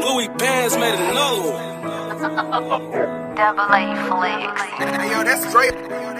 Louis Bands made another one. Double A Flex. Hey, yo, that's great.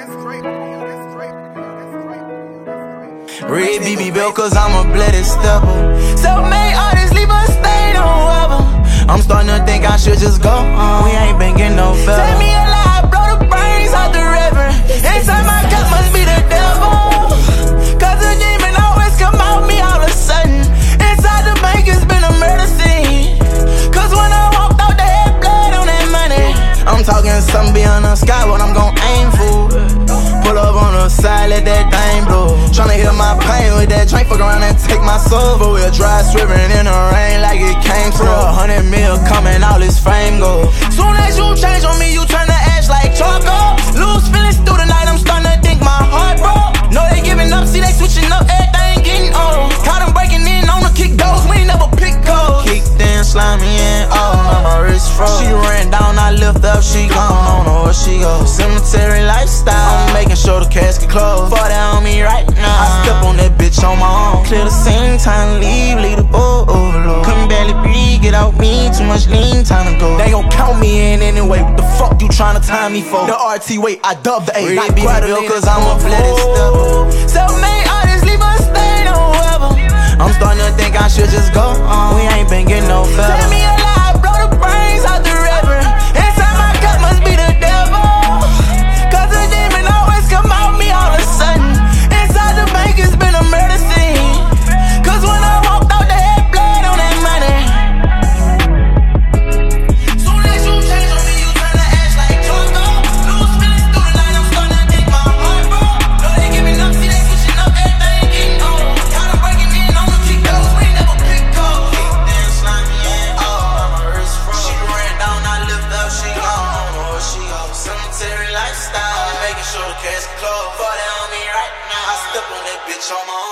Red BB Bell, cause I'm a blooded stepper. Self-made artists leave a stain on whoever. I'm starting to think I should just go. We ain't been getting no better. Tell me a lie, blow the brains out the river. Inside my cup must be the devil. Cause the demon always come out me all of a sudden. Inside the bank it's been a murder scene. Cause when I walked out, they had blood on that money. I'm talking something beyond the sky, what I'm gon' aim for. Pull up on the side, let that thing blow. Tryna heal my pain with that drink, fuck around and take my soul. But we'll drive swimming in the rain like it came through. 100 mil coming, all this fame go. Soon as you change on me, you tryna ash like charcoal. Lose feelings through the night, I'm starting to think my heart broke. No, they giving up, see they switching up, everything getting old. Caught them breaking in on the kick doors, we ain't never pick goals. Kicked in, slimy in, now my wrist froze. She ran down, I lift up, she gone, I don't know where she goes. Cemetery lifestyle, I'm making sure the casket closed. Fall down on me right now, I step on that bitch on my own. Clear the scene, time to leave the boat overload. Couldn't barely breathe, get out me, too much lean, time to go. They gon' count me in anyway, what the fuck you tryna time me for? The RT weight, I dubbed the A, not quite a cause I'm a blooded stepper. Self-made artists leave a stain on whoever. I'm starting to think I should just go. We ain't been getting no better. Tell me a lie, blow the brains out the river. Inside my cup must be the devil. Cause the demon always come out me all of a sudden. Inside the bank it's been a murder scene. Cause when I walked out, they had blood on that money. Soon as you change on me, you tryna ash like charcoal. Lose feelings through the night, I'm starting to think my heart broke. No, they giving up, see they switching up, everything getting old. Caught them breaking in on the kick doors, we ain't never pick goals. Kicked in, slimy in, my wrist froze. She ran down, I lift up, she gone, I don't know where she goes. Cemetery lifestyle, making sure the casket closed. Fall down on me right now, I step on that bitch on my own.